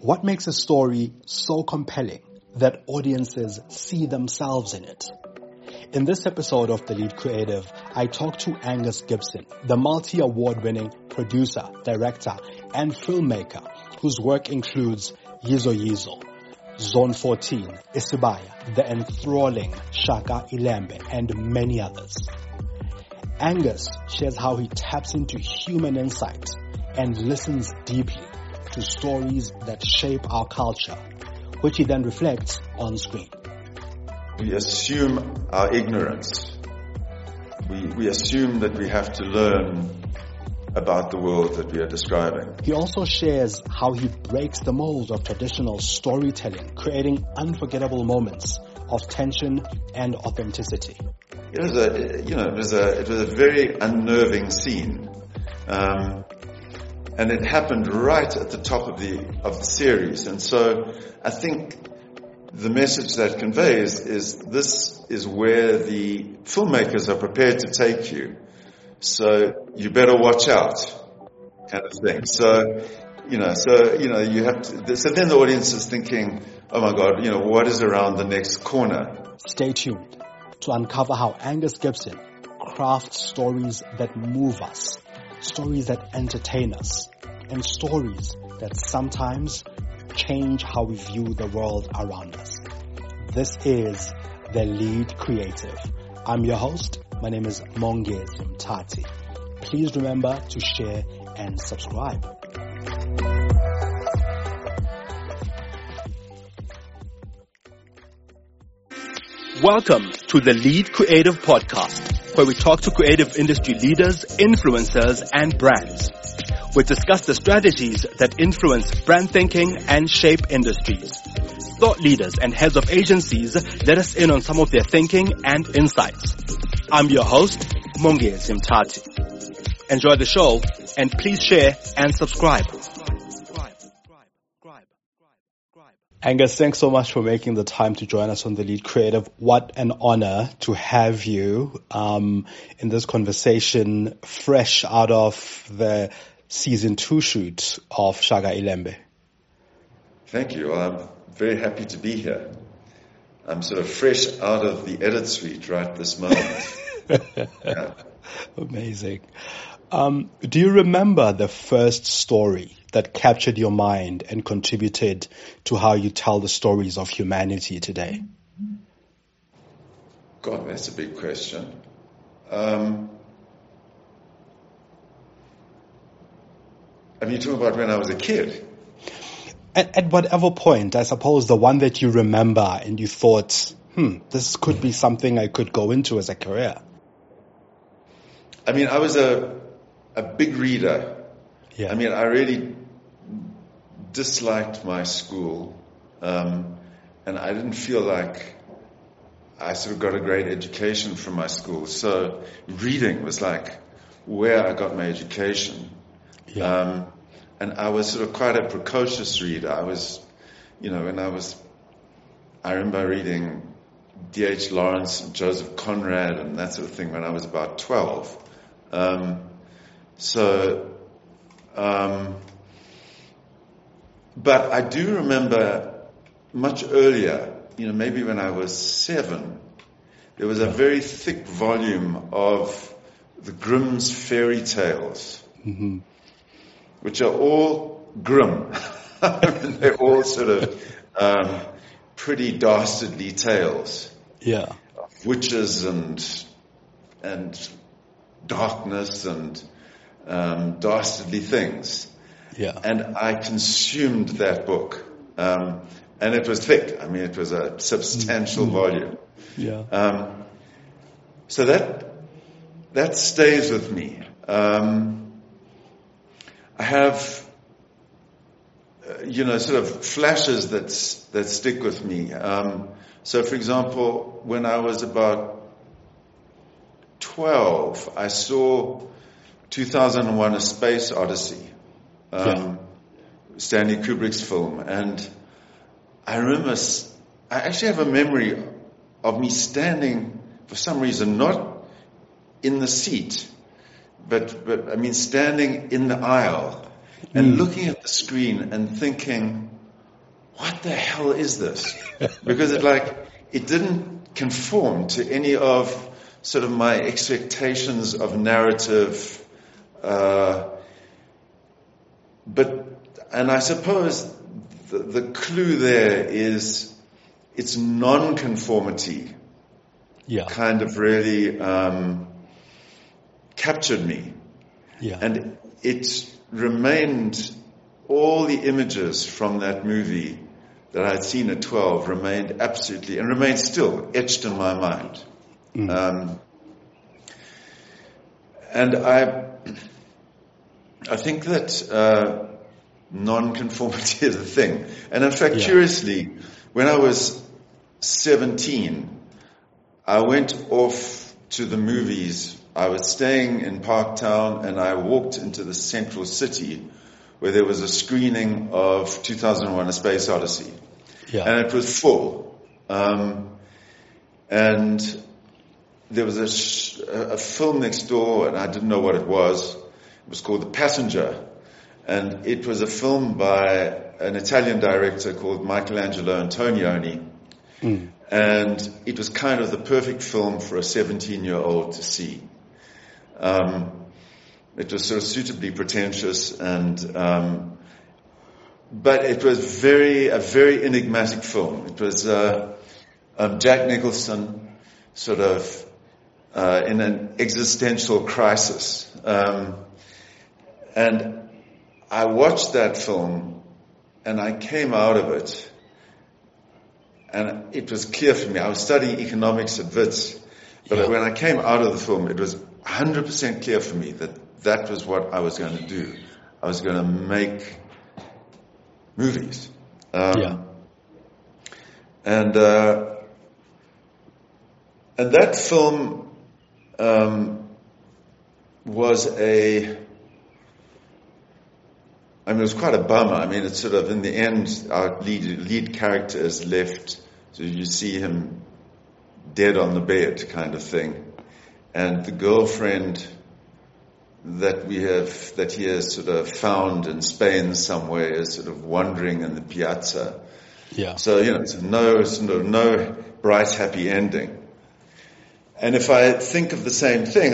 What makes a story so compelling that audiences see themselves in it? In this episode of The Lead Creative, I talk to Angus Gibson, the multi-award-winning producer, director, and filmmaker whose work includes Yizo Yizo, Zone 14, Isibaya, The Enthralling, Shaka Ilembe, and many others. Angus shares how he taps into human insight and listens deeply to stories that shape our culture, which he then reflects on screen. We assume our ignorance. We assume that we have to learn about the world that we are describing. He also shares how he breaks the mold of traditional storytelling, creating unforgettable moments of tension and authenticity. It was a very unnerving scene, and it happened right at the top of the series. And so I think the message that conveys is this is where the filmmakers are prepared to take you. So you better watch out, kind of thing. So you have to. So then the audience is thinking, oh my God, what is around the next corner? Stay tuned to uncover how Angus Gibson crafts stories that move us, stories that entertain us, and stories that sometimes change how we view the world around us. This is The Lead Creative. I'm your host. My name is Mongezi Mtati. Please remember to share and subscribe. Welcome to the Lead Creative Podcast, where we talk to creative industry leaders, influencers, and brands. We discuss the strategies that influence brand thinking and shape industries. Thought leaders and heads of agencies let us in on some of their thinking and insights. I'm your host, Mongezi Mtati. Enjoy the show, and please share and subscribe. Angus, thanks so much for making the time to join us on The Lead Creative. What an honor to have you in this conversation fresh out of the season 2 shoot of Shaka Ilembe. Thank you. I'm very happy to be here. I'm sort of fresh out of the edit suite right this moment. Yeah. Amazing. Do you remember the first story that captured your mind and contributed to how you tell the stories of humanity today? God, that's a big question. You're talking about when I was a kid? At whatever point, I suppose the one that you remember and you thought, this could be something I could go into as a career. I was a big reader. Yeah. I really disliked my school, and I didn't feel like I sort of got a great education from my school. So reading was like where I got my education. Yeah. And I was sort of quite a precocious reader. I remember reading D.H. Lawrence and Joseph Conrad and that sort of thing when I was about 12. But I do remember much earlier, maybe when I was 7, there was a very thick volume of the Grimm's fairy tales, which are all grim. They're all sort of pretty dastardly tales. Yeah. Witches and darkness and dastardly things. Yeah. And I consumed that book. And it was thick. It was a substantial volume. Yeah. So that stays with me. I have, sort of flashes that stick with me. So, for example, when I was about 12, I saw 2001: A Space Odyssey, Stanley Kubrick's film, and I remember, I actually have a memory of me standing, for some reason, not in the seat, but standing in the aisle and looking at the screen and thinking, what the hell is this? Because it didn't conform to any of sort of my expectations of narrative. And I suppose the clue there is its non-conformity. Yeah. Kind of really captured me. Yeah. And it remained, all the images from that movie that I'd seen at 12 remained still etched in my mind. And I think that non-conformity is a thing. And in fact, curiously, when I was 17, I went off to the movies. I was staying in Parktown, and I walked into the central city where there was a screening of 2001: A Space Odyssey. Yeah. And it was full. And there was a film next door, and I didn't know what it was. It was called The Passenger. And it was a film by an Italian director called Michelangelo Antonioni. And it was kind of the perfect film for a 17-year-old to see. It was sort of suitably pretentious, but it was a very enigmatic film. It was Jack Nicholson sort of in an existential crisis. And I watched that film, and I came out of it, and it was clear for me. I was studying economics at Wits, but when I came out of the film, it was 100% clear for me that was what I was going to do. I was going to make movies. And that film was it was quite a bummer. I mean, it's sort of, in the end, our lead character is left, so you see him dead on the bed kind of thing. And the girlfriend that he has sort of found in Spain somewhere is sort of wandering in the piazza. Yeah. So, it's no bright, happy ending. And if I think of the same thing,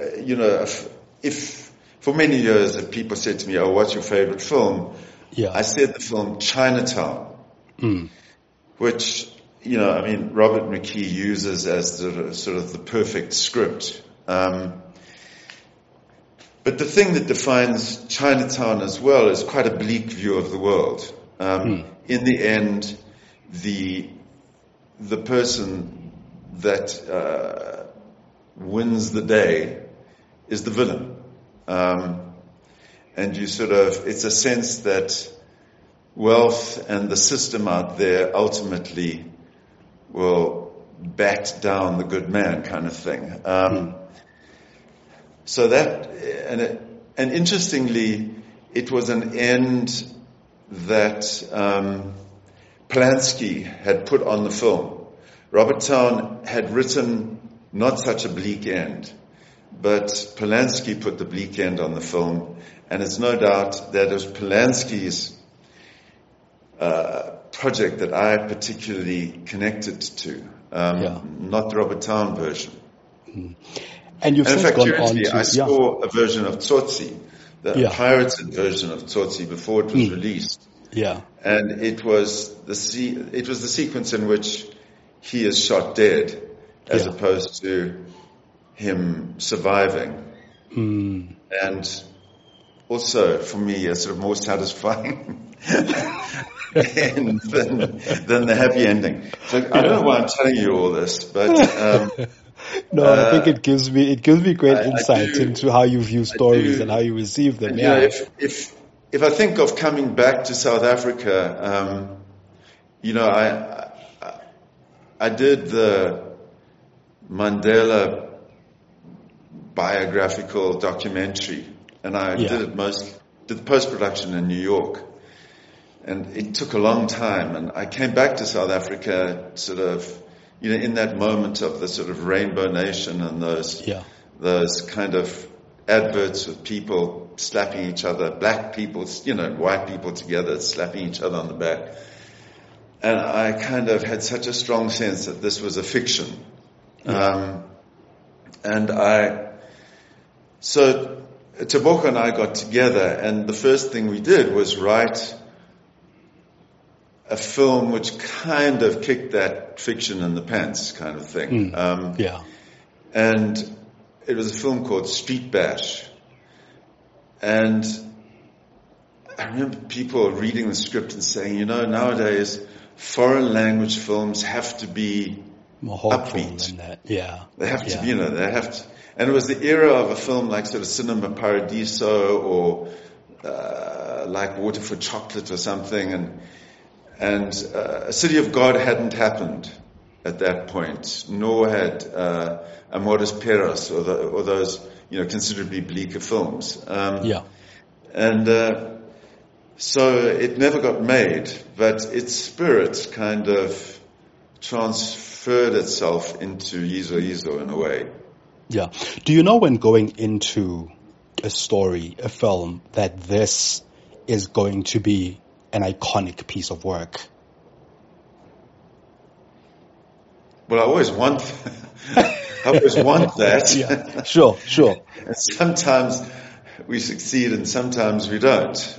if for many years, if people said to me, "Oh, what's your favorite film?" I said the film Chinatown, which, Robert McKee uses as sort of the perfect script. But the thing that defines Chinatown as well is quite a bleak view of the world. In the end, the person that wins the day is the villain. And it's a sense that wealth and the system out there ultimately will bat down the good man, kind of thing. So that, and interestingly, it was an end that Polanski had put on the film. Robert Town had written not such a bleak end, but Polanski put the bleak end on the film, and it's no doubt that it was Polanski's project that I particularly connected to, not the Robert Town version. And you've since gone on to... I saw a version of Tsotsi, the pirated version of Tsotsi before it was released. Yeah. And it was the sequence in which he is shot dead, as opposed to him surviving. And also, for me, a sort of more satisfying end than the happy ending. So I don't know why I'm telling you all this, but... No, I think it gives me great insight into how you view stories and how you receive them. And, if I think of coming back to South Africa, I did the Mandela biographical documentary, and I did the post-production in New York, and it took a long time, and I came back to South Africa sort of, in that moment of the sort of Rainbow Nation and those kind of adverts with people slapping each other, black people, white people together slapping each other on the back. And I kind of had such a strong sense that this was a fiction. So Tebogo and I got together, and the first thing we did was write a film which kind of kicked that fiction in the pants kind of thing. And it was a film called Street Bash. And I remember people reading the script and saying, nowadays foreign language films have to be more hopeful upbeat. than that. Yeah. They have to be, they have to. And it was the era of a film like sort of Cinema Paradiso or like Water for Chocolate or something. And City of God hadn't happened at that point, nor had Amores Perros or those, considerably bleaker films. So it never got made, but its spirit kind of transferred itself into Yizo Yizo in a way. Yeah. Do you know when going into a story, a film, that this is going to be an iconic piece of work? Well, I always want that. Yeah. Sure. And sometimes we succeed and sometimes we don't.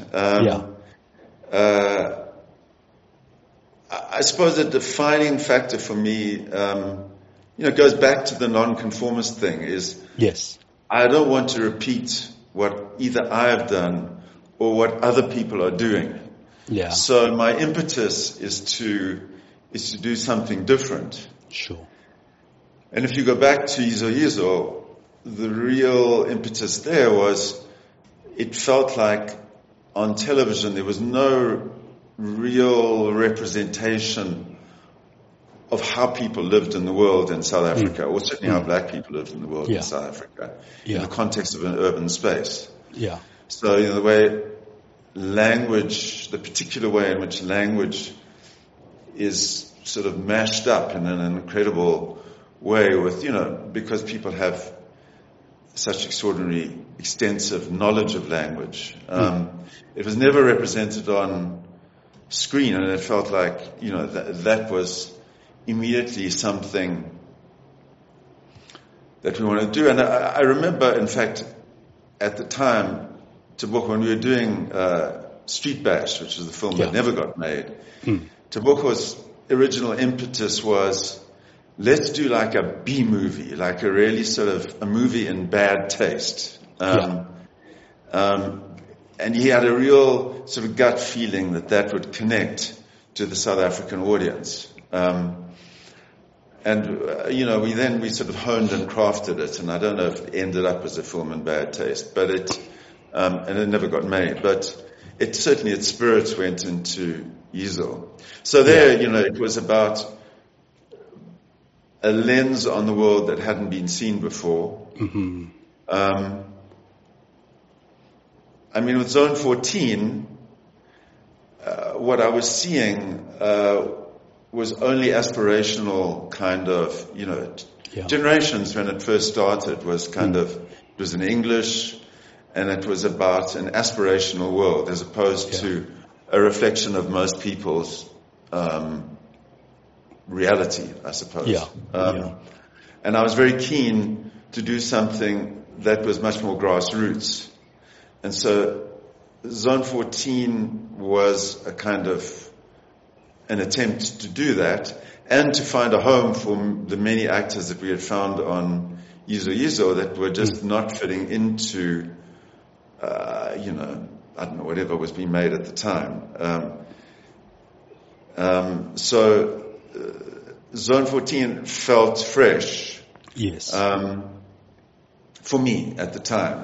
I suppose the defining factor for me, goes back to the nonconformist thing is, yes, I don't want to repeat what either I have done or what other people are doing. Yeah. So my impetus is to do something different. Sure. And if you go back to Yizo Yizo, the real impetus there was, it felt like on television there was no real representation of how people lived in the world in South Africa, or certainly how black people lived in the world in South Africa, in the context of an urban space. Yeah. So, the way language, the particular way in which language is sort of mashed up in an incredible way with, because people have such extraordinary, extensive knowledge of language. It was never represented on screen, and it felt like, that was immediately something that we want to do. And I remember, in fact, at the time, Tebogo, when we were doing Street Bash, which was the film that never got made, Tebogo's original impetus was, let's do like a B movie, like a really sort of a movie in bad taste. And he had a real sort of gut feeling that would connect to the South African audience. We sort of honed and crafted it, and I don't know if it ended up as a film in bad taste, but and it never got made, but its spirits went into Yizo. So there, it was about a lens on the world that hadn't been seen before. Mm-hmm. With Zone 14, what I was seeing was only aspirational kind of, Generations when it first started was it was in English, and it was about an aspirational world as opposed to a reflection of most people's reality, I suppose. And I was very keen to do something that was much more grassroots. And so Zone 14 was a kind of an attempt to do that and to find a home for the many actors that we had found on Yizo Yizo that were just not fitting into, I don't know, whatever was being made at the time. So Zone 14 felt fresh. Yes. For me at the time.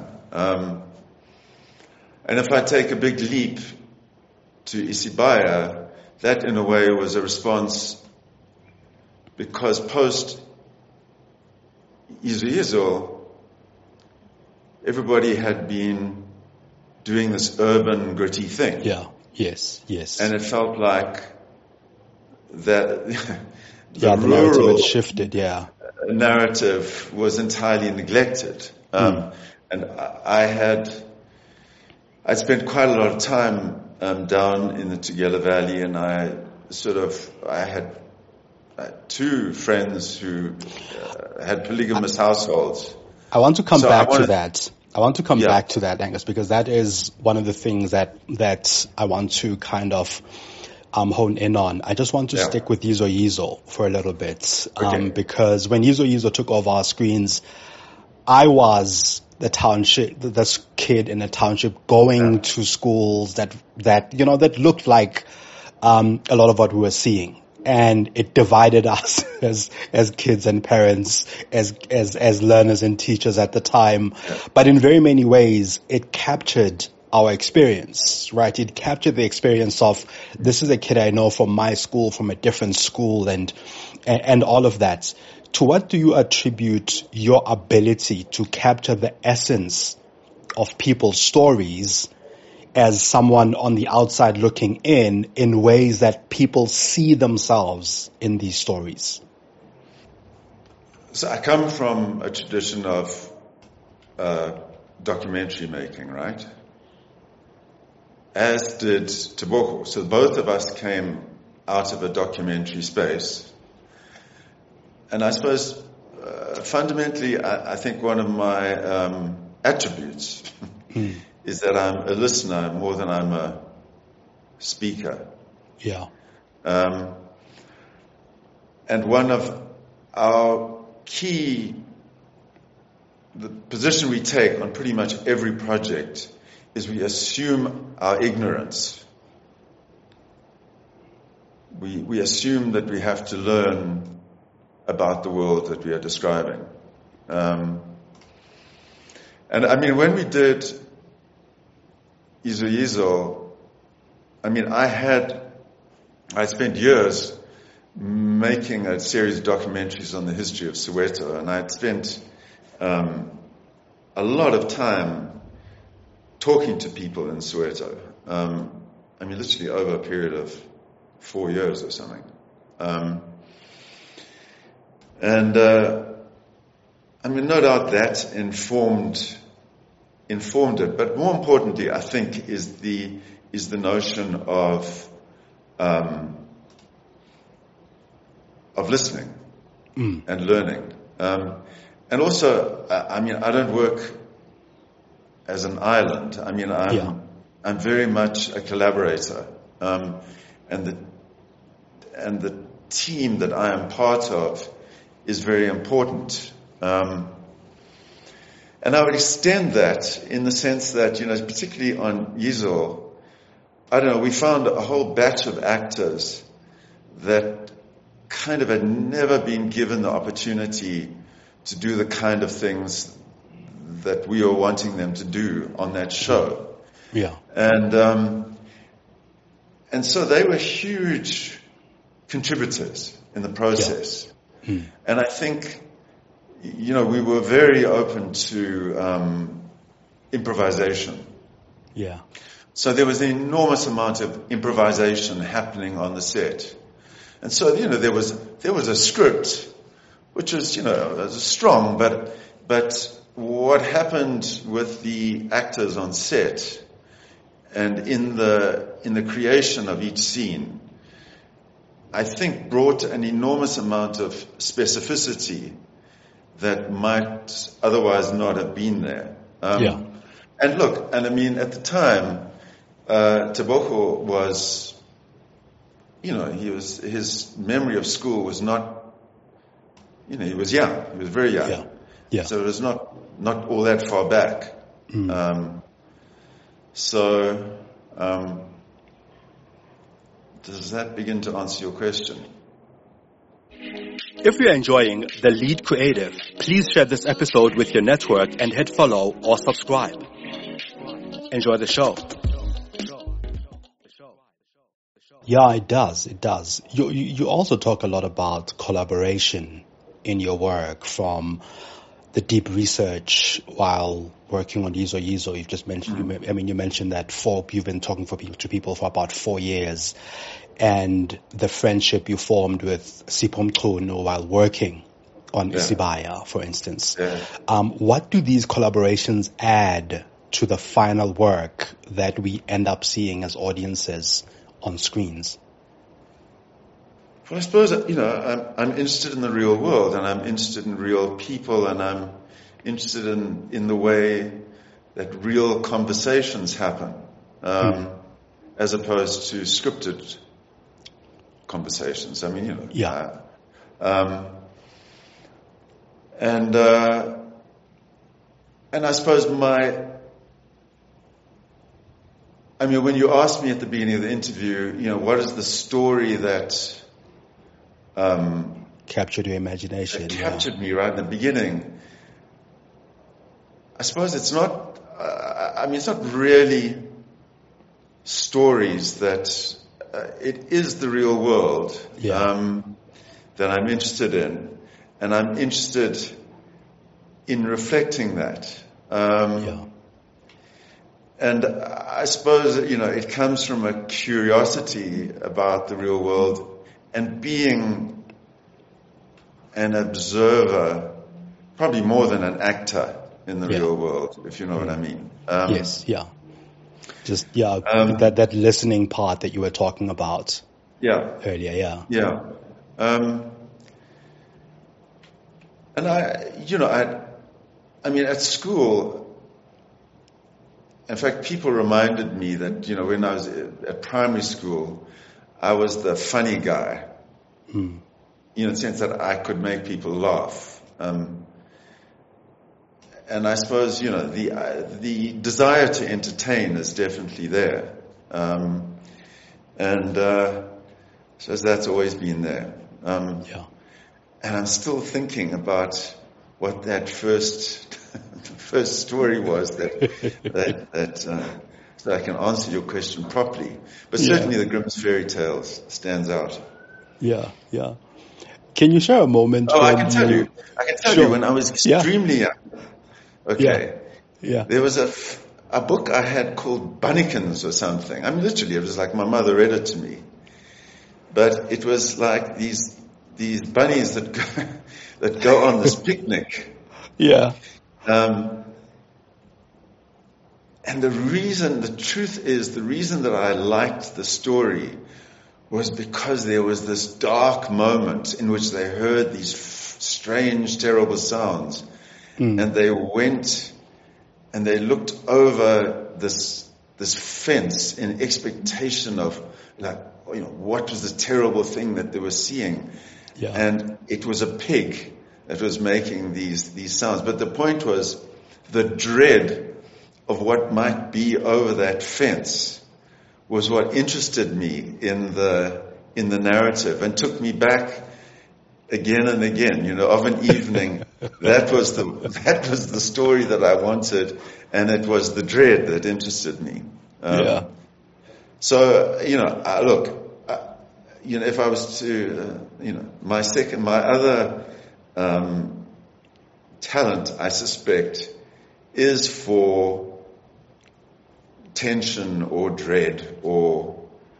And if I take a big leap to Isibaya, that in a way was a response because post Yizo Yizo, everybody had been doing this urban gritty thing. Yes. And it felt like that the narrative had shifted, narrative was entirely neglected. And I'd spent quite a lot of time down in the Tugela Valley, and I I had two friends who had polygamous households. I want to come back to that. I want to come back to that, Angus, because that is one of the things that I want to kind of hone in on. I just want to stick with Yizo Yizo for a little bit, because when Yizo Yizo took over our screens, I was this kid in a township going to schools that looked like a lot of what we were seeing. And it divided us as kids and parents, as learners and teachers at the time. But in very many ways, it captured our experience, right? It captured the experience of, this is a kid I know from my school, from a different school, and all of that. To what do you attribute your ability to capture the essence of people's stories as someone on the outside looking in ways that people see themselves in these stories? So I come from a tradition of documentary making, right? As did Tebogo. So both of us came out of a documentary space. And I suppose fundamentally, I think one of my attributes is that I'm a listener more than I'm a speaker. Yeah. And one of our the position we take on pretty much every project is we assume our ignorance. We assume that we have to learn about the world that we are describing. And I mean, when we did Yizo Yizo, I mean, I spent years making a series of documentaries on the history of Soweto, and I'd spent a lot of time talking to people in Soweto. I mean, literally over a period of 4 years or something. I mean, no doubt that informed it, but more importantly, I think, is the notion of listening and learning, and also, I mean, I don't work as an island. I mean, I'm very much a collaborator, and the team that I am part of is very important. And I would extend that in the sense that, particularly on Yizo, I don't know, we found a whole batch of actors that kind of had never been given the opportunity to do the kind of things that we were wanting them to do on that show. Yeah. And so they were huge contributors in the process. Yeah. And I think, we were very open to improvisation. Yeah. So there was an enormous amount of improvisation happening on the set. And so, there was a script, which was, was strong, but what happened with the actors on set and in the creation of each scene, I think brought an enormous amount of specificity that might otherwise not have been there. And look, I mean, at the time, Tebogo was, his memory of school was not, he was young. He was very young. Yeah. So it was not all that far back. Does that begin to answer your question? If you're enjoying The Lead Creative, please share this episode with your network and hit follow or subscribe. Enjoy the show. Yeah, it does. It does. You also talk a lot about collaboration in your work, from the deep research while working on Yizo Yizo. You've just mentioned, you mentioned that you've been talking to people for about 4 years, and the friendship you formed with Sipho Mchunu while working on Isibaya, for instance. Yeah. What do these collaborations add to the final work that we end up seeing as audiences on screens? Well, I suppose, I'm interested in the real world, and I'm interested in real people, and I'm interested in the way that real conversations happen, as opposed to scripted conversations. I mean, Yeah. And I suppose when you asked me at the beginning of the interview, what is the story that Captured your imagination. That captured me right in the beginning. I suppose it's not, it's not really stories that, it is the real world that I'm interested in. And I'm interested in reflecting that. And I suppose, it comes from a curiosity about the real world and being an observer, probably more than an actor in the real world, if you know what I mean. Yes, yeah. Just, that listening part that you were talking about earlier, And at school, in fact, people reminded me that, when I was at primary school, I was the funny guy, in the sense that I could make people laugh. And I suppose, the desire to entertain is definitely there. So that's always been there. And I'm still thinking about what that first story was that so I can answer your question properly. But certainly the Grimm's fairy tales stands out. Yeah. Can you share a moment? I can tell you when I was extremely young. Okay. Yeah. There was a book I had called Bunnykins or something. Literally, it was like my mother read it to me. But it was like these bunnies that go on this picnic. Yeah. And the reason that I liked the story was because there was this dark moment in which they heard these strange, terrible sounds. And they went and they looked over this fence in expectation of, what was the terrible thing that they were seeing. Yeah. And it was a pig that was making these sounds. But the point was the dread of what might be over that fence was what interested me in the narrative and took me back again and again, of an evening. That was the story that I wanted, and it was the dread that interested me. So, if I was to, my other talent, I suspect, is for tension or dread or,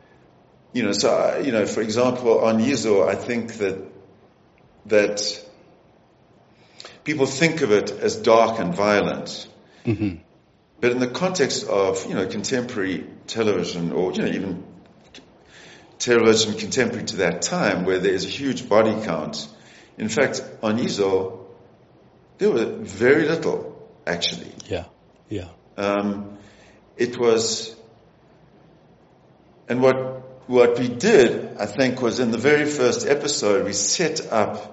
for example, on Yizo, I think that people think of it as dark and violent. Mm-hmm. But in the context of, contemporary television or, even television contemporary to that time where there's a huge body count. In fact, on Yizo, there were very little, actually. Yeah. It was, and what we did, I think, was in the very first episode, we set up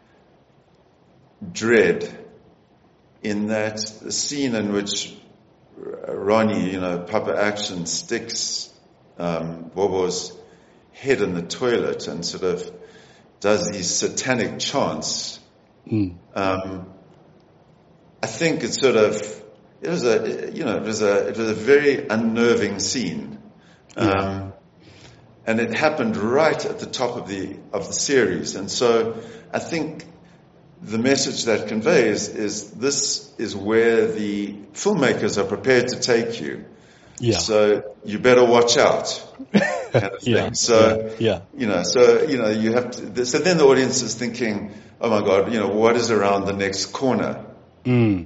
dread in that the scene in which Ronnie, Papa Action, sticks Bobo's head in the toilet and sort of does these satanic chants. I think it was a very unnerving scene. And it happened right at the top of the series. And so I think the message that conveys is this is where the filmmakers are prepared to take you. Yeah. So you better watch out. Kind of thing. So you have to. So then the audience is thinking, "Oh my God, what is around the next corner?" If you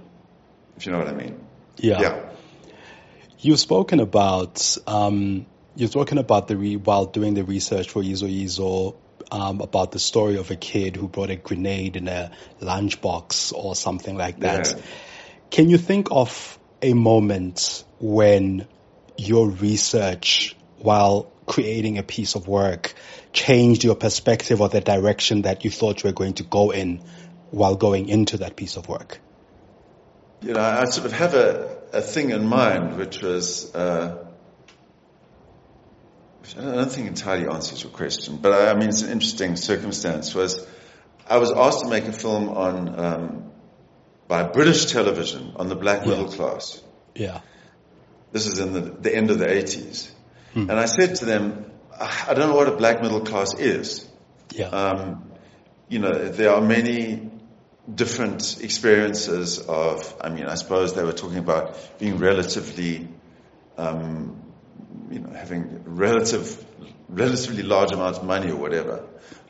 know what I mean. Yeah. You've spoken about You're talking about while doing the research for Yizo Yizo, about the story of a kid who brought a grenade in a lunchbox or something like that. Yeah. Can you think of a moment when your research, while creating a piece of work, changed your perspective or the direction that you thought you were going to go in while going into that piece of work? You know, I sort of have a thing in mind, which was, I don't think entirely answers your question, but I mean, it's an interesting circumstance. I was asked to make a film by British television on the black middle class. Yeah. This is in the end of the 80s. And I said to them, I don't know what a black middle class is. Yeah. You know, there are many different experiences of, I mean, I suppose they were talking about being relatively, you know, having relatively large amounts of money or whatever.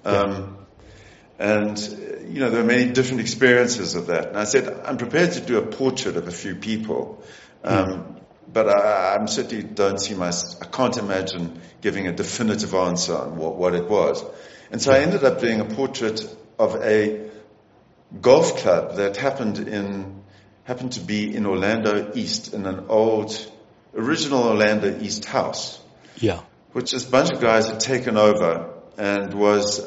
And, you know, there are many different experiences of that. And I said, I'm prepared to do a portrait of a few people. But I certainly I can't imagine giving a definitive answer on what it was. And so I ended up doing a portrait of a golf club that happened to be in Orlando East, in an original Orlando East house. Yeah. Which this bunch of guys had taken over and was,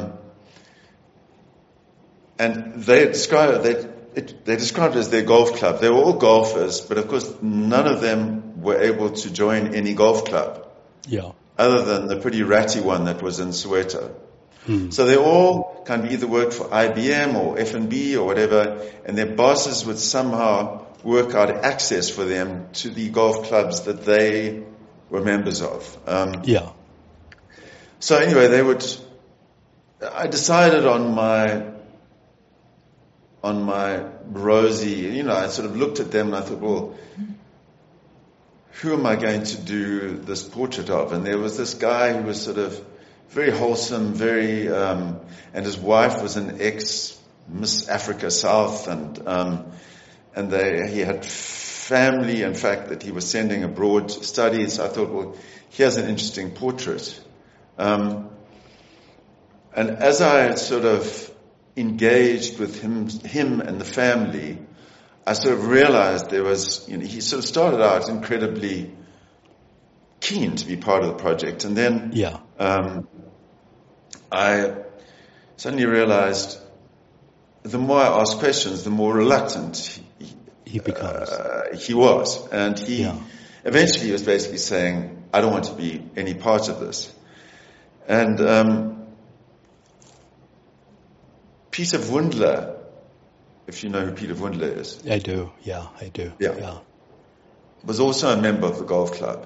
and they described it as their golf club. They were all golfers, but of course none of them were able to join any golf club. Yeah. Other than the pretty ratty one that was in Soweto. So they all kind of either worked for IBM or F&B or whatever, and their bosses would somehow work out access for them to the golf clubs that they were members of. Yeah. So anyway, I decided on my rosy, you know, I sort of looked at them and I thought, well, who am I going to do this portrait of? And there was this guy who was sort of very wholesome, and his wife was an ex-Miss Africa South, and he had family, in fact, that he was sending abroad to study. So I thought, well, here's an interesting portrait. And as I sort of engaged with him and the family, I sort of realized there was, you know, he sort of started out incredibly keen to be part of the project, and then I suddenly realized the more I asked questions, the more reluctant he becomes. He was, and eventually he was basically saying, I don't want to be any part of this. And Peter Wundler, if you know who Peter Wundler is. I do. Yeah. Was also a member of the golf club.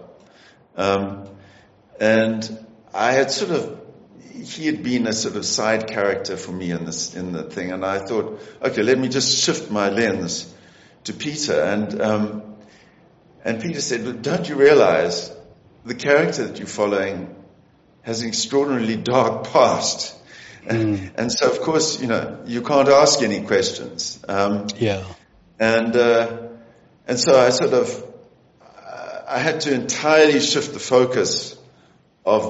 And I had he had been a sort of side character for me in the thing, and I thought, okay, let me just shift my lens to Peter. And Peter said, well, don't you realize the character that you're following has an extraordinarily dark past? And so, of course, you know, you can't ask any questions. And so I had to entirely shift the focus of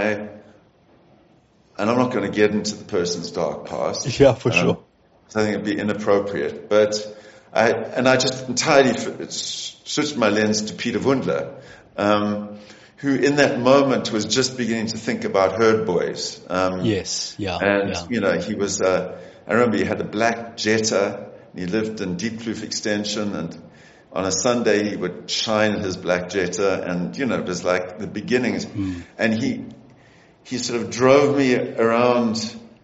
and I'm not going to get into the person's dark past. Yeah, for sure. I think it'd be inappropriate. But I just entirely switched my lens to Peter Wundler, who in that moment was just beginning to think about herd boys. You know, he was, I remember he had a black Jetta, and he lived in Diepkloof Extension, and on a Sunday he would shine his black Jetta, and, you know, it was like the beginnings. And he sort of drove me around,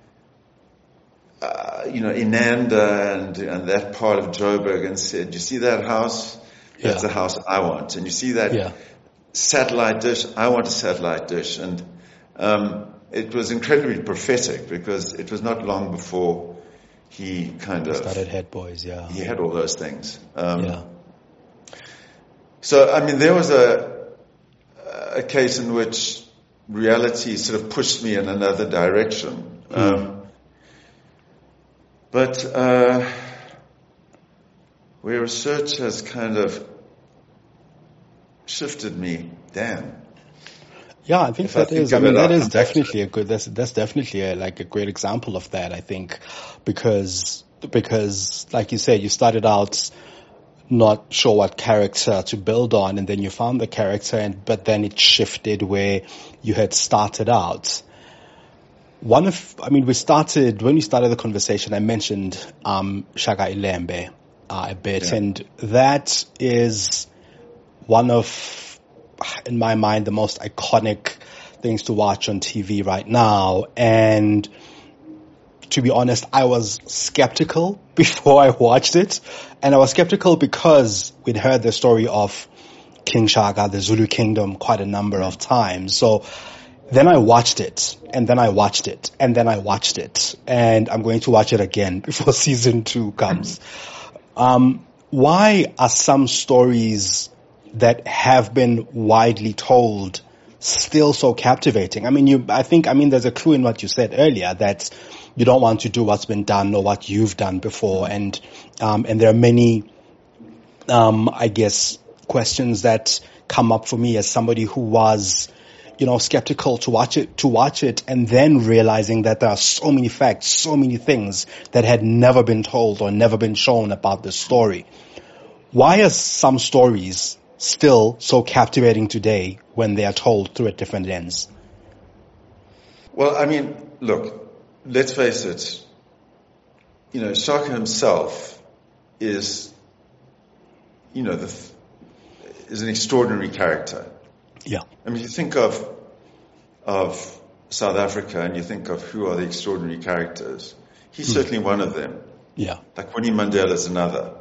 you know, Inanda and that part of Joburg, and said, you see that house? That's the house I want. And you see that satellite dish? I want a satellite dish. And it was incredibly prophetic, because it was not long before he started Head Boys. He had all those things. So, I mean, there was a case in which reality sort of pushed me in another direction. But where research has kind of shifted me, Dan. Yeah, I think that is. I of mean, it, that I'll is come back to definitely a good. That's definitely like a great example of that. I think because like you said, you started out not sure what character to build on, and then you found the character, but then it shifted where you had started out. When we started the conversation, I mentioned Shaka Ilembe a bit, Yeah. and that is one of, in my mind, the most iconic things to watch on TV right now. And to be honest, I was skeptical before I watched it. And I was skeptical because we'd heard the story of King Shaka, the Zulu kingdom, quite a number of times. So then I watched it, and then I watched it, and then I watched it. And I'm going to watch it again before season 2 comes. Why are some stories that have been widely told still so captivating? I mean, there's a clue in what you said earlier that you don't want to do what's been done or what you've done before. And there are many, I guess, questions that come up for me as somebody who was, skeptical to watch it and then realizing that there are so many facts, so many things that had never been told or never been shown about the story. Why are some stories still so captivating today when they are told through a different lens? Well, I mean, look, let's face it. Shaka himself is, is an extraordinary character. Yeah. I mean, you think of South Africa and you think of who are the extraordinary characters. He's certainly one of them. Yeah. Like Winnie Mandela is another.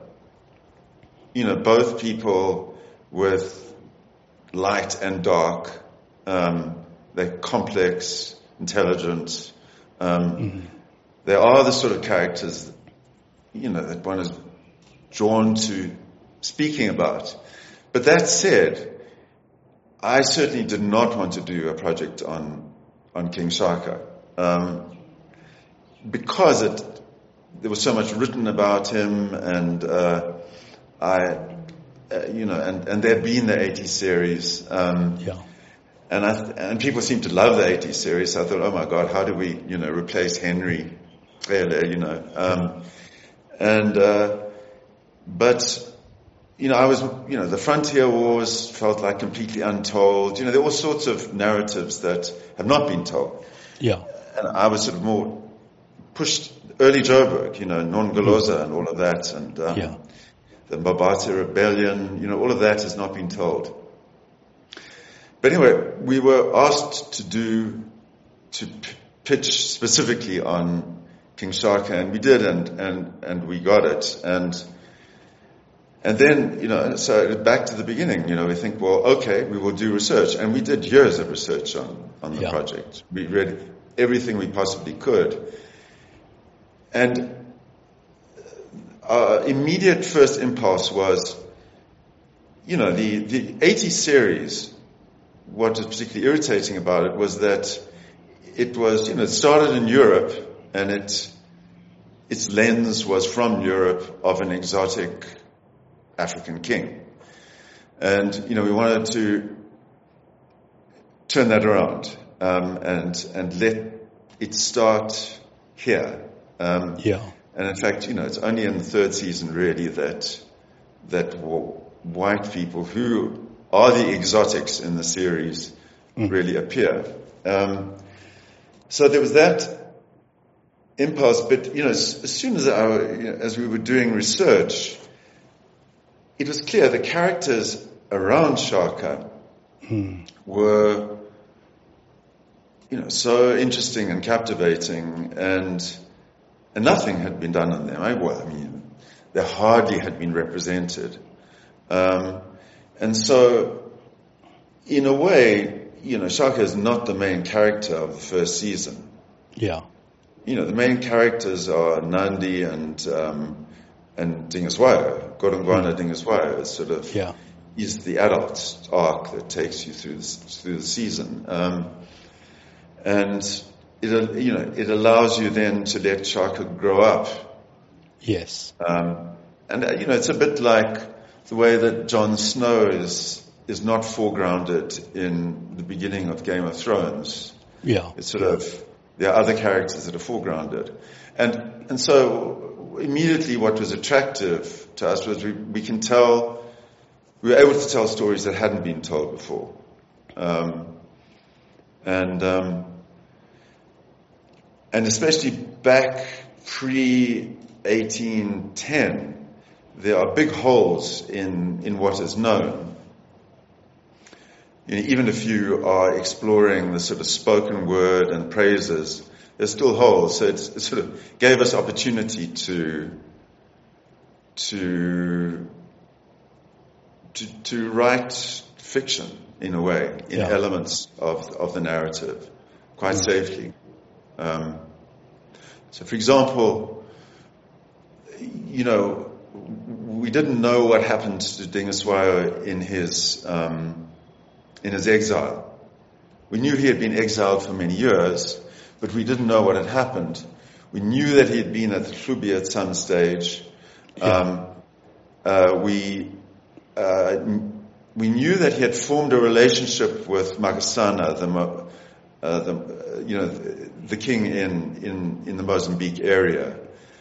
Both people with light and dark. They're complex, intelligent. They are the sort of characters, that one is drawn to speaking about. But that said, I certainly did not want to do a project on King Shaka, because there was so much written about him, and and there'd been the 80s series, and people seem to love the 80s series. So I thought, oh my God, how do we, replace Henry Cele, but I was, the Frontier Wars felt like completely untold. There are all sorts of narratives that have not been told. Yeah. And I was sort of more pushed, early Joburg, Nongoloza and all of that, and the Mabate Rebellion, all of that has not been told. But anyway, we were asked to pitch specifically on King Shaka, and we did, and we got it, and then, so back to the beginning, we think, well, okay, we will do research. And we did years of research on the project. We read everything we possibly could. And our immediate first impulse was, the 80 series, what was particularly irritating about it was that it was, it started in Europe, and its lens was from Europe of an exotic African king. And, we wanted to turn that around, and let it start here. And in fact, it's only in the third season really that white people who are the exotics in the series really appear. So there was that impulse, but, as soon as as we were doing research, it was clear the characters around Shaka were, so interesting and captivating, and nothing had been done on them. They hardly had been represented. And so, in a way, Shaka is not the main character of the first season. Yeah. The main characters are Nandi and Dingiswayo. Godongwana Dingiswayo is sort of is the adult arc that takes you through the season, and it allows you then to let Shaka grow up. Yes. And it's a bit like the way that Jon Snow is is not foregrounded in the beginning of Game of Thrones. Yeah. It's sort of, there are other characters that are foregrounded. And so immediately what was attractive to us was we were able to tell stories that hadn't been told before. And especially back pre-1810, there are big holes in what is known. You know, even if you are exploring the sort of spoken word and praises, there's still holes. So it sort of gave us opportunity to write fiction in a way, in elements of the narrative, quite safely. So, for example, you know, we didn't know what happened to Dingiswayo in his exile. We knew he had been exiled for many years, but we didn't know what had happened. We knew that he had been at the Hlubi at some stage. We knew that he had formed a relationship with Makasana, the king in the Mozambique area.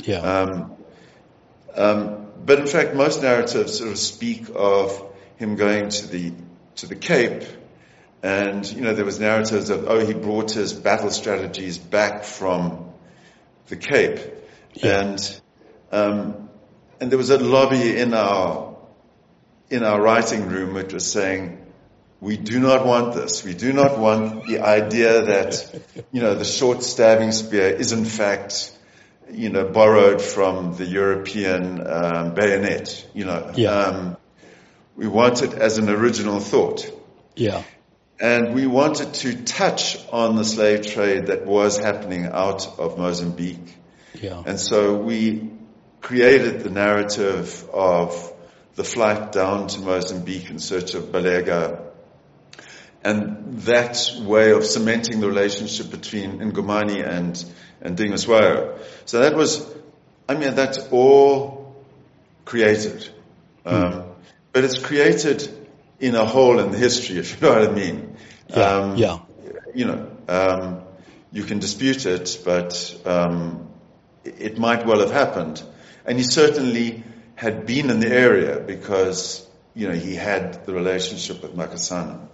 But in fact, most narratives sort of speak of him going to the Cape, and you know there was narratives of he brought his battle strategies back from the Cape, and there was a lobby in our writing room which was saying, we do not want this. We do not want the idea that, you know, the short stabbing spear is in fact, you know, borrowed from the European bayonet. You know, we want it as an original thought. Yeah. And we wanted to touch on the slave trade that was happening out of Mozambique. Yeah. And so we created the narrative of the flight down to Mozambique in search of Balega, and that way of cementing the relationship between Ngomani and Dingiswayo. So that was, that's all created. But it's created in a hole in the history, if you know what I mean. You know, you can dispute it, but it might well have happened. And he certainly had been in the area because, you know, he had the relationship with Makasana.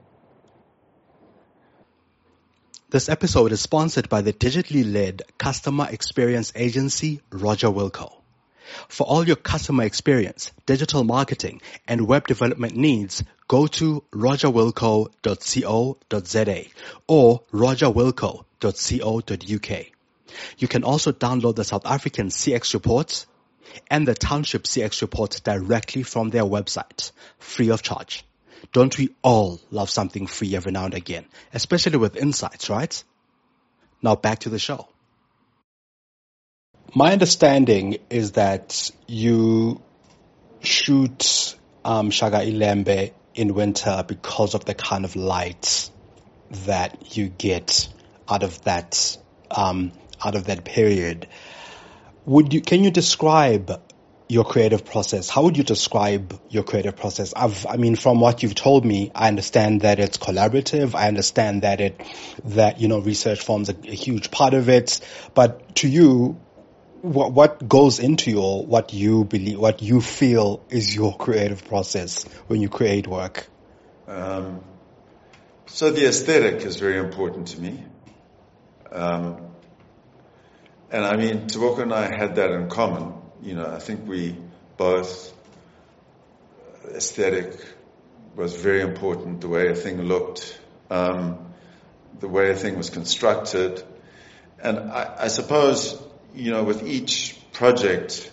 This episode is sponsored by the digitally led customer experience agency, Roger Wilco. For all your customer experience, digital marketing, and web development needs, go to rogerwilco.co.za or rogerwilco.co.uk. You can also download the South African CX reports and the Township CX report directly from their website, free of charge. Don't we all love something free every now and again, especially with insights, right? Now back to the show. My understanding is that you shoot Shaka Ilembe in winter because of the kind of light that you get out of that period. Can you describe your creative process? How would you describe your creative process? From what you've told me, I understand that it's collaborative. I understand that research forms a huge part of it. But to you, what goes into what you believe, what you feel is your creative process when you create work? So the aesthetic is very important to me. And Tebogo and I had that in common. You know, I think we both, aesthetic was very important, the way a thing looked, the way a thing was constructed. And I suppose, you know, with each project,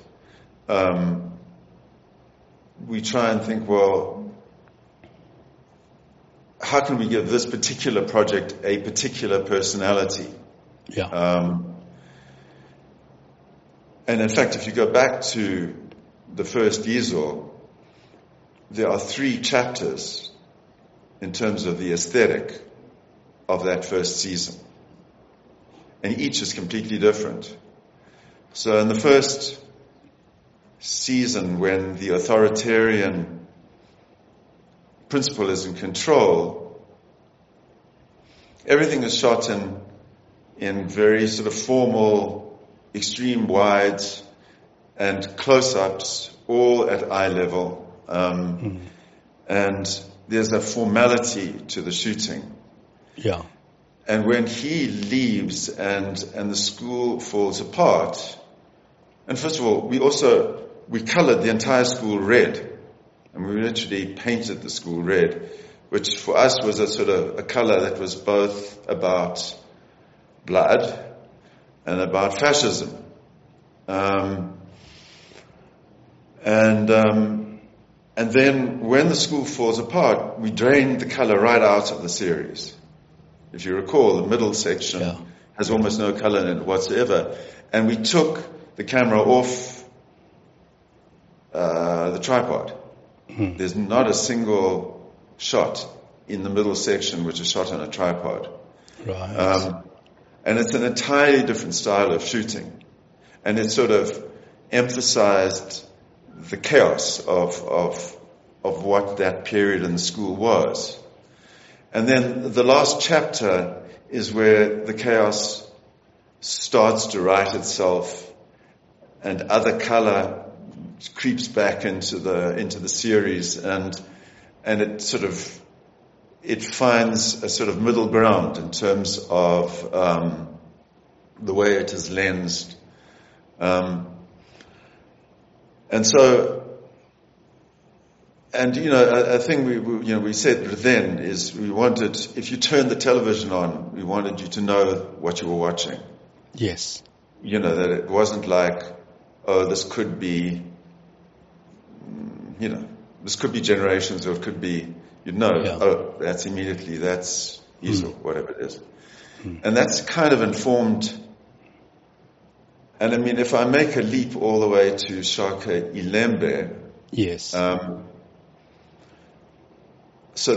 we try and think, well, how can we give this particular project a particular personality? Yeah. And in fact, if you go back to the first Yizo, there are 3 chapters in terms of the aesthetic of that first season. And each is completely different. So in the first season, when the authoritarian principal is in control, everything is shot in very sort of formal, extreme wides and close-ups, all at eye level. And there's a formality to the shooting. Yeah. And when he leaves and the school falls apart, and first of all, we colored the entire school red. And we literally painted the school red, which for us was a sort of a color that was both about blood and about fascism. And then when the school falls apart, we drained the color right out of the series. If you recall, the middle section has almost no color in it whatsoever. And we took the camera off the tripod. There's not a single shot in the middle section which is shot on a tripod. Right. And it's an entirely different style of shooting. And it sort of emphasized the chaos of what that period in the school was. And then the last chapter is where the chaos starts to right itself and other color creeps back into the series, and it finds a sort of middle ground in terms of the way it is lensed. A thing we said then is we wanted, if you turned the television on, we wanted you to know what you were watching. Yes. That it wasn't like, oh, this could be, this could be Generations, or it could be, oh, that's Yizo, whatever it is. And that's kind of informed. And I mean, if I make a leap all the way to Shaka Ilembe, yes. So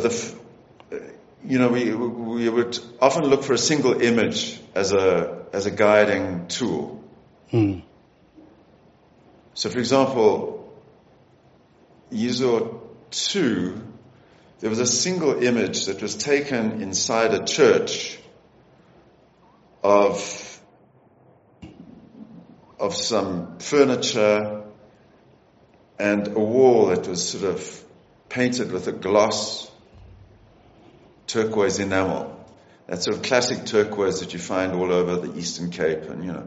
we would often look for a single image as a guiding tool. So, for example, Yizo 2, there was a single image that was taken inside a church of some furniture and a wall that was sort of painted with a gloss turquoise enamel. That sort of classic turquoise that you find all over the Eastern Cape,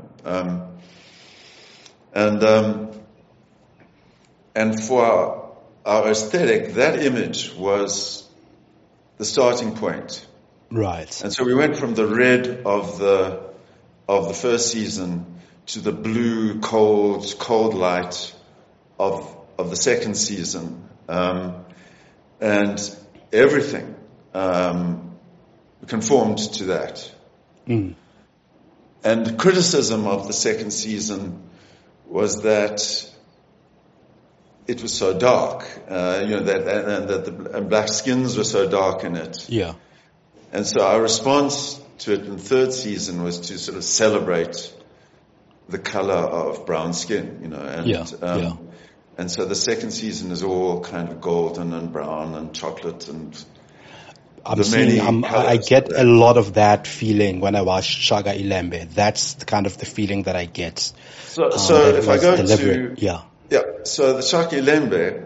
and for our aesthetic, that image was the starting point. Right. And so we went from the red of the first season to the blue, cold light of the second season, and everything conformed to that. And the criticism of the second season was that it was so dark, and black skins were so dark in it. Yeah. And so our response to it in the third season was to sort of celebrate the color of brown skin, and so the second season is all kind of golden and brown and chocolate and I get a lot of that feeling when I watch Shaka Ilembe. That's kind of the feeling that I get. So if I go so the Shaka Ilembe,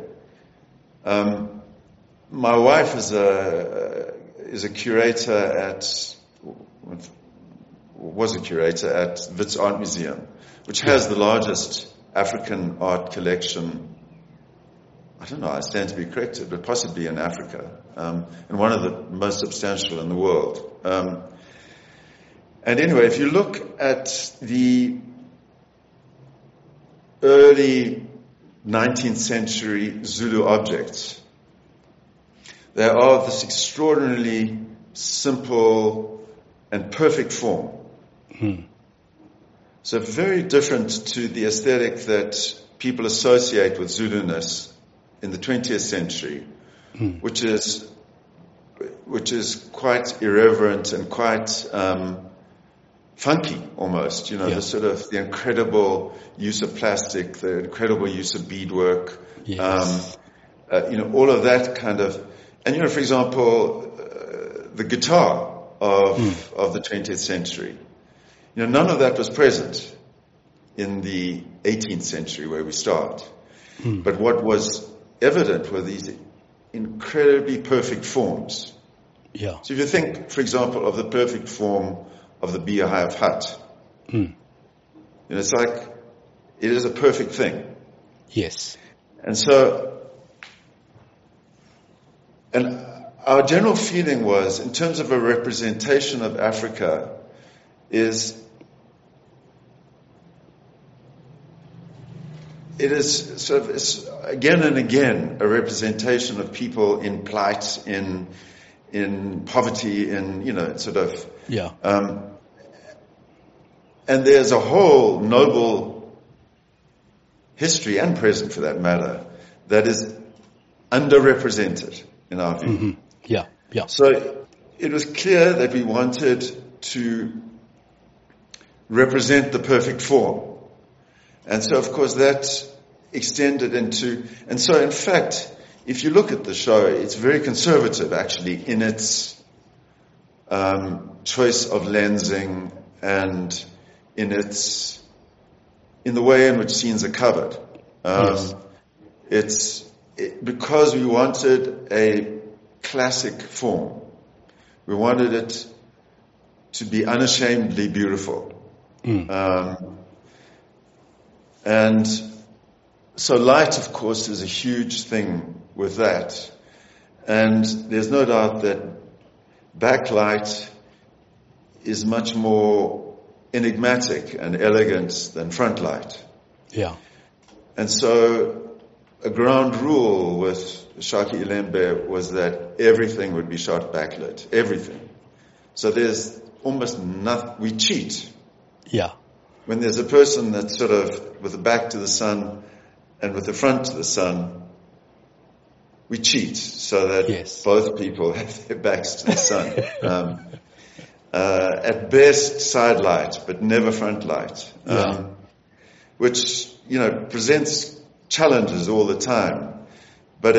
my wife is a curator was a curator at Wits Art Museum, which has the largest African art collection. I don't know, I stand to be corrected, but possibly in Africa, and one of the most substantial in the world. And anyway, if you look at the early 19th century Zulu objects, they are of this extraordinarily simple and perfect form. So very different to the aesthetic that people associate with Zuluness in the 20th century, which is quite irreverent and quite funky almost, the sort of the incredible use of plastic, the incredible use of beadwork, all of that kind of And for example, the guitar of the 20th century, none of that was present in the 18th century where we start. But what was evident were these incredibly perfect forms. Yeah. So if you think, for example, of the perfect form of the beehive hut, it's like it is a perfect thing. Yes. And our general feeling was, in terms of a representation of Africa, it is sort of again and again a representation of people in plight, in poverty, Yeah. And there's a whole noble history, and present for that matter, that is underrepresented in our view. Mm-hmm. Yeah. Yeah. So it was clear that we wanted to represent the perfect form. And so, of course, that extended into... And so, in fact, if you look at the show, it's very conservative, actually, in its choice of lensing and in the way in which scenes are covered. Yes. Because we wanted a classic form. We wanted it to be unashamedly beautiful. And so light, of course, is a huge thing with that. And there's no doubt that backlight is much more enigmatic and elegant than frontlight. Yeah. And so a ground rule with Shaki Ilembe was that everything would be shot backlit. Everything. So there's almost nothing. We cheat. Yeah. When there's a person that's sort of with the back to the sun and with the front to the sun, we cheat so that both people have their backs to the sun. At best, side light, but never front light. Which, presents challenges all the time. But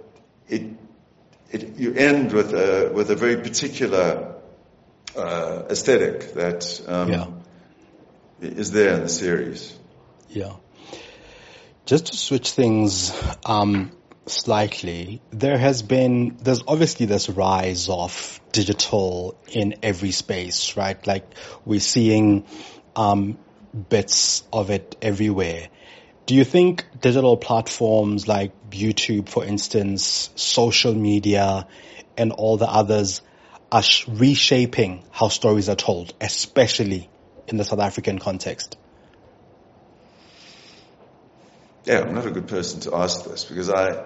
you end with a very particular aesthetic that is there in the series. Yeah. Just to switch things slightly, there's obviously this rise of digital in every space, right? Like we're seeing bits of it everywhere. Do you think digital platforms like YouTube, for instance, social media, and all the others are reshaping how stories are told, especially in the South African context? Yeah, I'm not a good person to ask this because I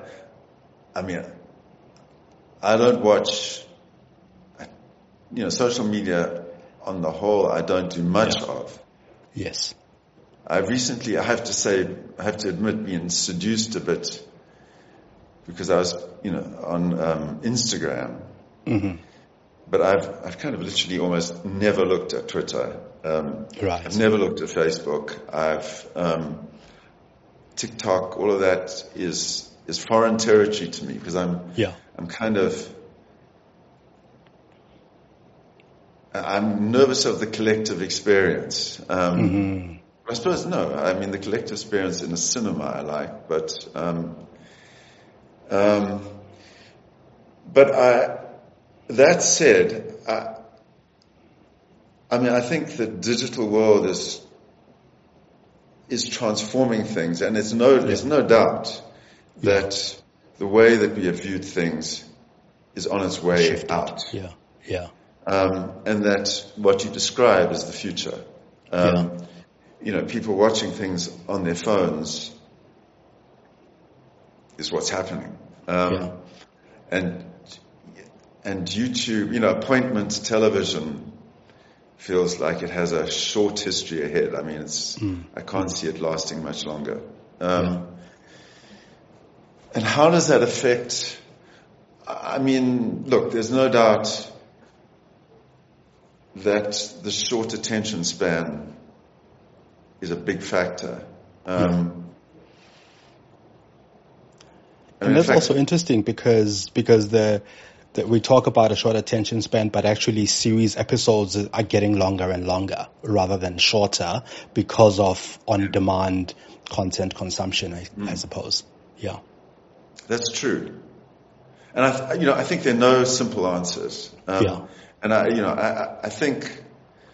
don't watch, social media on the whole, I don't do much of. Yes. I've recently, I have to admit, been seduced a bit because I was, on Instagram. Mm-hmm. But I've kind of literally almost never looked at Twitter. Right. I've never looked at Facebook. TikTok, all of that is foreign territory to me because I'm nervous of the collective experience. I suppose the collective experience in a cinema I like, but that said, I think the digital world is transforming things, and there's no doubt that the way that we have viewed things is on its way out. Yeah. And that what you describe is the future. People watching things on their phones is what's happening. And YouTube, appointment television feels like it has a short history ahead. I can't see it lasting much longer. And how does that affect? Look, there's no doubt that the short attention span is a big factor. And that's also interesting because we talk about a short attention span, but actually series episodes are getting longer and longer rather than shorter because of on-demand content consumption, I suppose. Yeah. That's true. And I think there are no simple answers. And I think,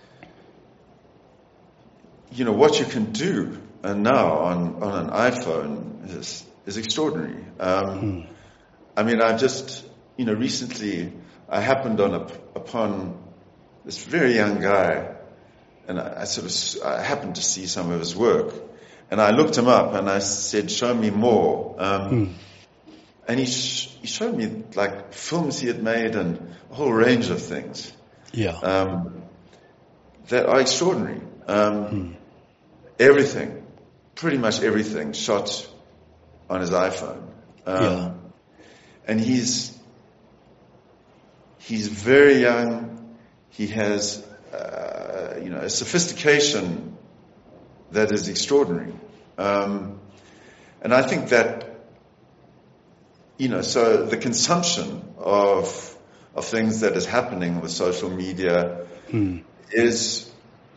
what you can do now on an iPhone is extraordinary. I mean, I just, recently I happened upon this very young guy, and I happened to see some of his work, and I looked him up and I said, "Show me more." And he showed me like films he had made and a whole range of things. That are extraordinary. Everything, pretty much everything, shot on his iPhone. And he's very young. He has, a sophistication that is extraordinary. And I think that, so the consumption of things that is happening with social media is,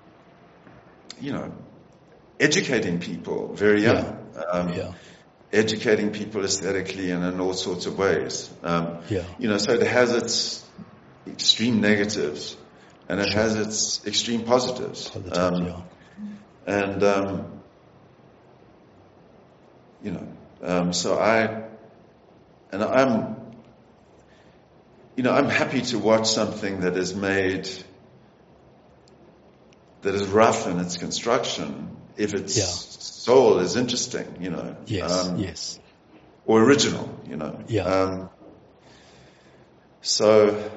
educating people very young. Educating people aesthetically and in all sorts of ways. So it has its extreme negatives and it has its extreme positives. I'm happy to watch something that is made, that is rough in its construction, if its soul is interesting, or original, So,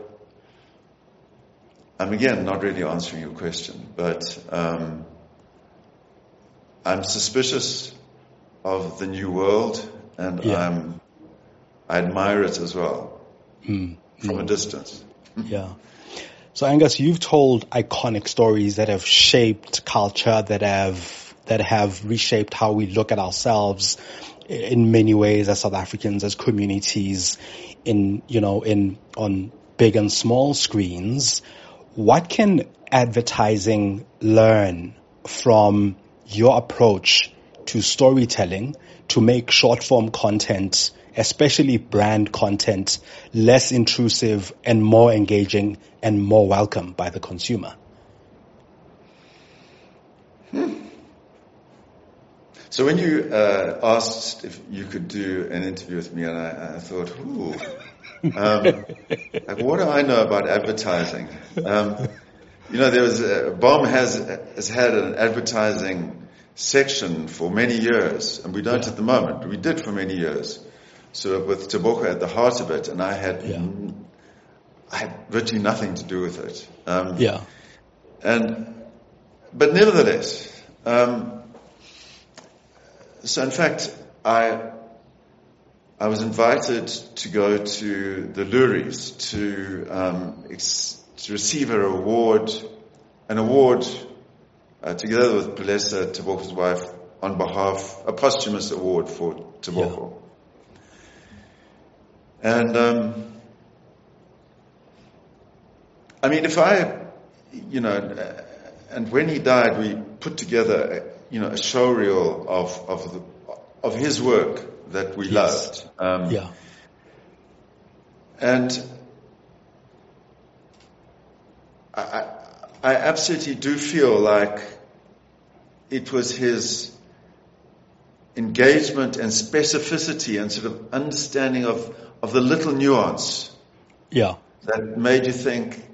I'm again not really answering your question, but I'm suspicious of the new world, and I admire it as well, from a distance. So Angus, you've told iconic stories that have shaped culture, that have reshaped how we look at ourselves in many ways as South Africans, as communities, on big and small screens. What can advertising learn from your approach to storytelling to make short form content, especially brand content, less intrusive and more engaging and more welcome by the consumer? So when you asked if you could do an interview with me, and I thought, like, what do I know about advertising? BOM has had an advertising section for many years, and we don't at the moment, but we did for many years. So with Tebogo at the heart of it, and I had virtually nothing to do with it. But nevertheless, so in fact, I was invited to go to the Loeries to receive an award together with Palesa, Tebogo's wife, on behalf, a posthumous award for Tebogo. And I mean, and when he died, we put together, a showreel of his work that we loved. And I absolutely do feel like it was his engagement and specificity and sort of understanding of the little nuance that made you think,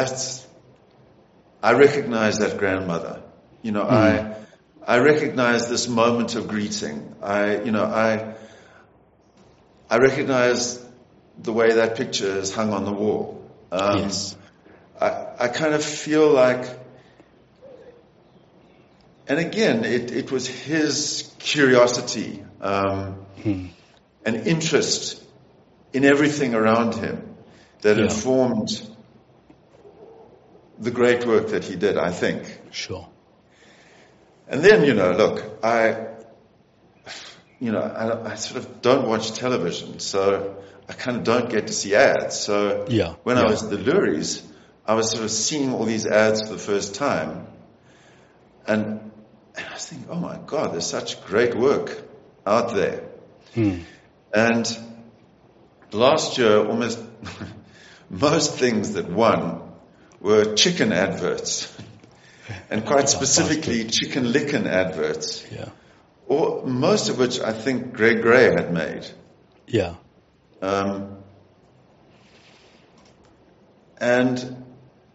I recognize that grandmother. I recognize this moment of greeting. I recognize the way that picture is hung on the wall. I kind of feel like, and again, it was his curiosity and interest in everything around him that informed the great work that he did, I think. Sure. And then, look, I sort of don't watch television, so I kind of don't get to see ads. So when I was at the Lurie's, I was sort of seeing all these ads for the first time, and I was thinking, oh my God, there's such great work out there. And last year, almost most things that won were chicken adverts, and quite specifically Chicken Licken adverts. Or most of which I think Greg Gray had made. And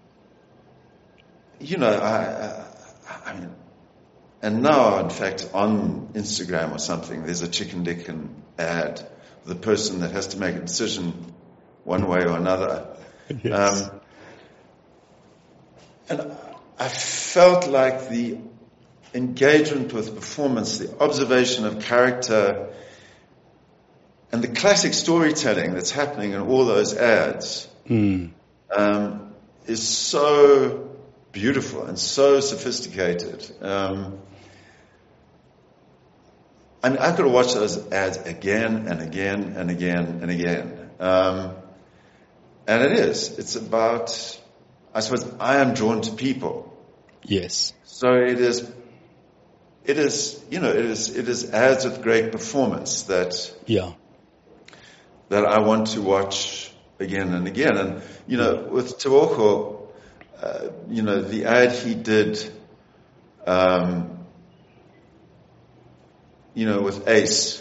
I mean, and now, in fact, on Instagram or something, there's a Chicken Licken ad for the person that has to make a decision one way or another. And I felt like the engagement with performance, the observation of character, and the classic storytelling that's happening in all those ads is so beautiful and so sophisticated. I mean, I could have watched those ads again and again and again and again. And it's about, I suppose, I am drawn to people. So it is ads with great performance that I want to watch again and again. And, with Tebogo, the ad he did, with Ace,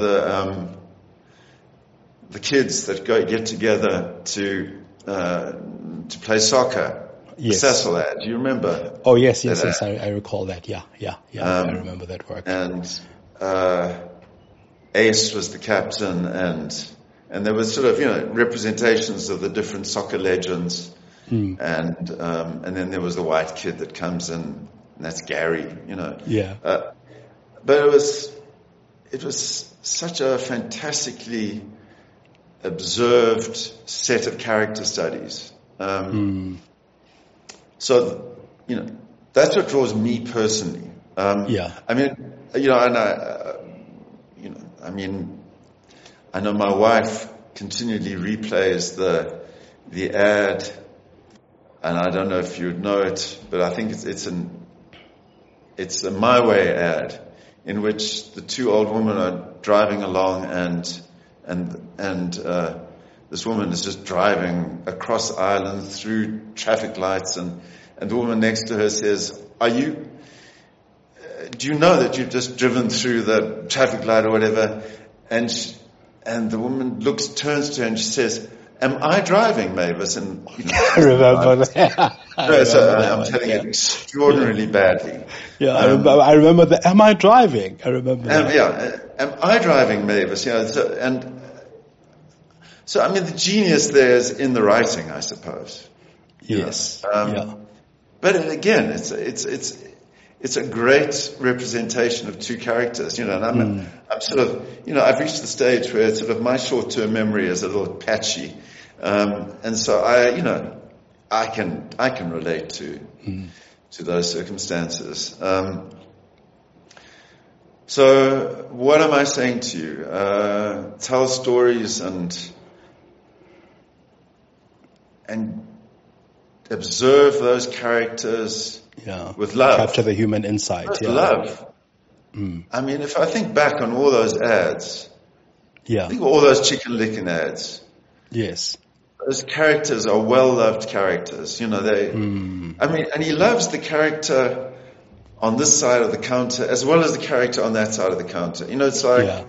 the kids that get together to play soccer. Cecil ad, do you remember? Oh, yes, I recall that. I remember that work. And Ace was the captain, and there was sort of representations of the different soccer legends, and then there was the white kid that comes in, and that's Gary. But it was such a fantastically observed set of character studies. So, that's what draws me personally. I mean, I know my wife continually replays the ad, and I don't know if you'd know it, but I think it's a My Way ad in which the two old women are driving along, and this woman is just driving across Ireland through traffic lights, and the woman next to her says, do you know that you've just driven through the traffic light or whatever? And the woman turns to her and she says, am I driving, Mavis? And I remember that. I'm telling it extraordinarily badly. I remember the am I driving? I remember that. Am I driving, Mavis? So, I mean, the genius there is in the writing, I suppose. But again, it's a great representation of two characters, and I'm sort of, I've reached the stage where sort of my short-term memory is a little patchy, and so I can relate to those circumstances. So, what am I saying to you? Tell stories and observe those characters with love. Capture the human insight. With love. I mean, if I think back on all those ads, I think all those Chicken Licken ads. Those characters are well-loved characters. I mean, and he loves the character on this side of the counter as well as the character on that side of the counter. It's like,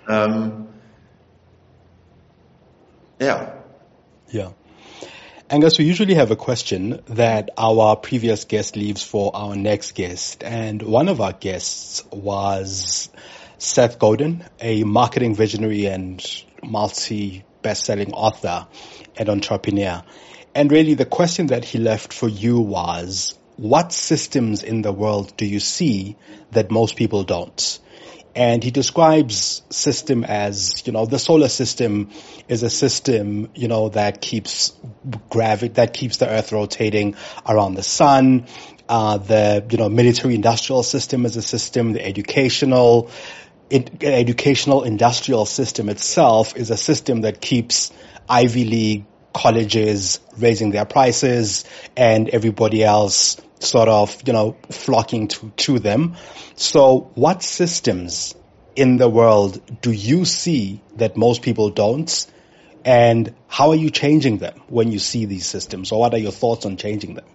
Angus, we usually have a question that our previous guest leaves for our next guest. And one of our guests was Seth Godin, a marketing visionary and multi-best-selling author and entrepreneur. And really the question that he left for you was, what systems in the world do you see that most people don't? And he describes system as, the solar system is a system, that keeps the earth rotating around the sun. The, military industrial system is a system, the educational, educational industrial system itself is a system that keeps Ivy League colleges raising their prices and everybody else sort of, flocking to them. So what systems in the world do you see that most people don't? And how are you changing them when you see these systems? Or what are your thoughts on changing them?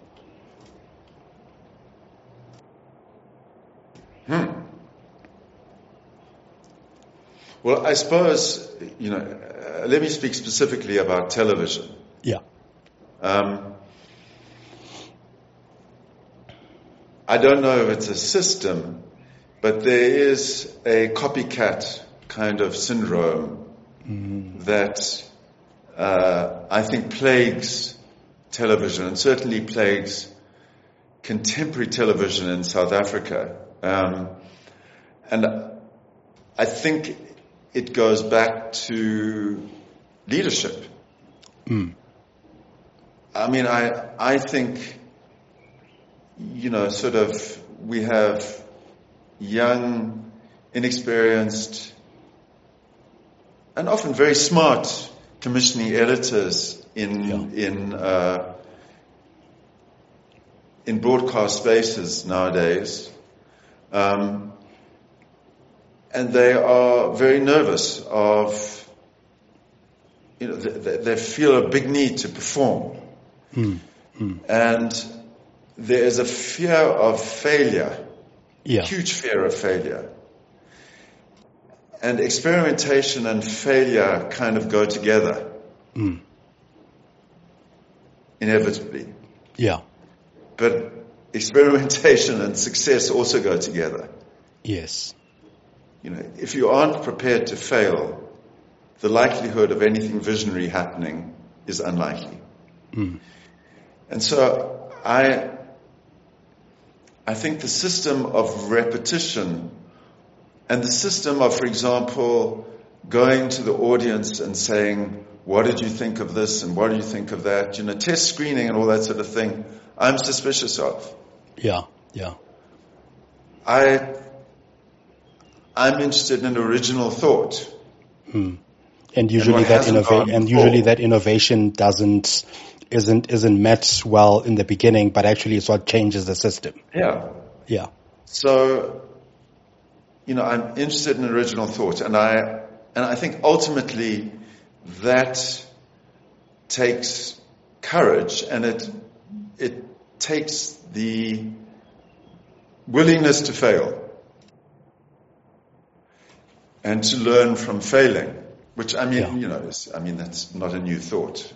Well, I suppose, let me speak specifically about television. Yeah. I don't know if it's a system, but there is a copycat kind of syndrome that I think plagues television, and certainly plagues contemporary television in South Africa. And I think it goes back to leadership. I mean, I think, we have young, inexperienced, and often very smart commissioning editors in broadcast spaces nowadays. And they are very nervous of, they feel a big need to perform. And there is a fear of failure, huge fear of failure. And experimentation and failure kind of go together, inevitably. Yeah. But experimentation and success also go together. Yes. If you aren't prepared to fail, the likelihood of anything visionary happening is unlikely. And so I think the system of repetition and the system of, for example, going to the audience and saying, what did you think of this and what do you think of that? Test screening and all that sort of thing, I'm suspicious of. Yeah. I'm interested in original thought. And usually that innovation isn't met well in the beginning, but actually it's what changes the system. Yeah. So, I'm interested in original thought, and I think ultimately that takes courage, and it takes the willingness to fail and to learn from failing, which that's not a new thought.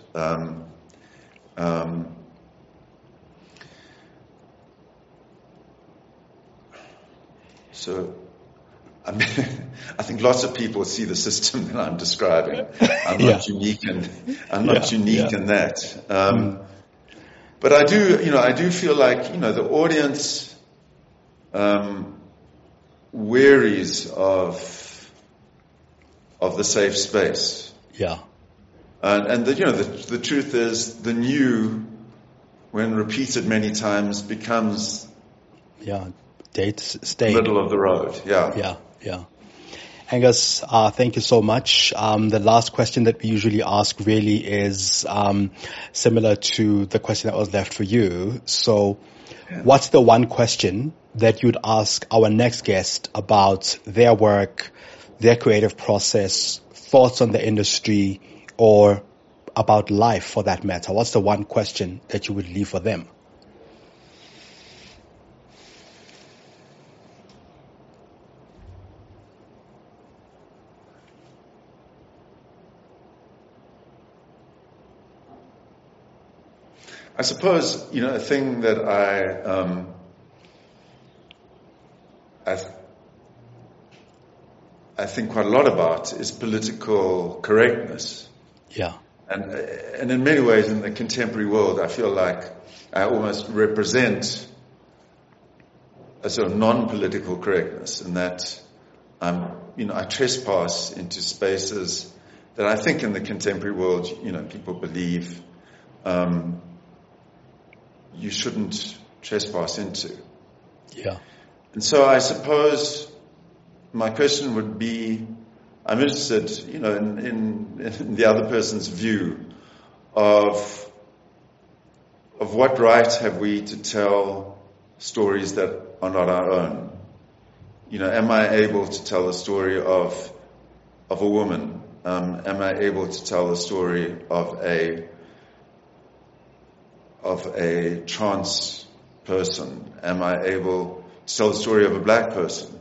So, I think lots of people see the system that I'm describing. I'm not unique, and I'm not unique in that. But I do feel like the audience wearies of the safe space. Yeah. And the truth is, the new, when repeated many times, becomes middle of the road. Yeah. Angus, thank you so much. The last question that we usually ask really is similar to the question that was left for you. So, what's the one question that you'd ask our next guest about their work, their creative process, thoughts on the industry, or about life for that matter? What's the one question that you would leave for them? I suppose, a thing that I think quite a lot about is political correctness. Yeah. And in many ways in the contemporary world, I feel like I almost represent a sort of non-political correctness, in that I trespass into spaces that I think in the contemporary world, people believe you shouldn't trespass into. Yeah. And so I suppose my question would be, I'm interested, in the other person's view of what right have we to tell stories that are not our own. Am I able to tell a story of a woman? Am I able to tell a story of a trans person? Am I able to tell the story of a black person?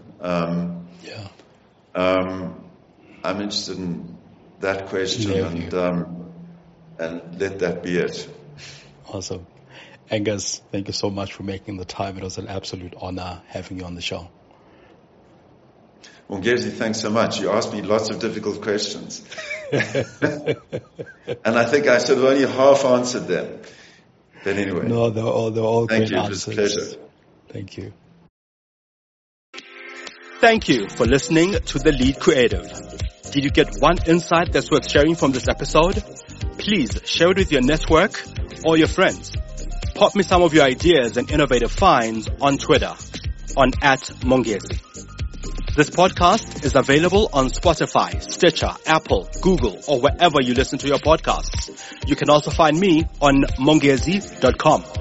I'm interested in that question, and let that be it. Awesome. Angus, thank you so much for making the time. It was an absolute honor having you on the show. Mongezi, thanks so much. You asked me lots of difficult questions. And I think I sort of only half answered them. But anyway. No, they're all Thank great you. answers. It was a pleasure. Thank you. Thank you for listening to The Lead Creative. Did you get one insight that's worth sharing from this episode? Please share it with your network or your friends. Pop me some of your ideas and innovative finds on Twitter on @Mongezi. This podcast is available on Spotify, Stitcher, Apple, Google, or wherever you listen to your podcasts. You can also find me on mongezi.com.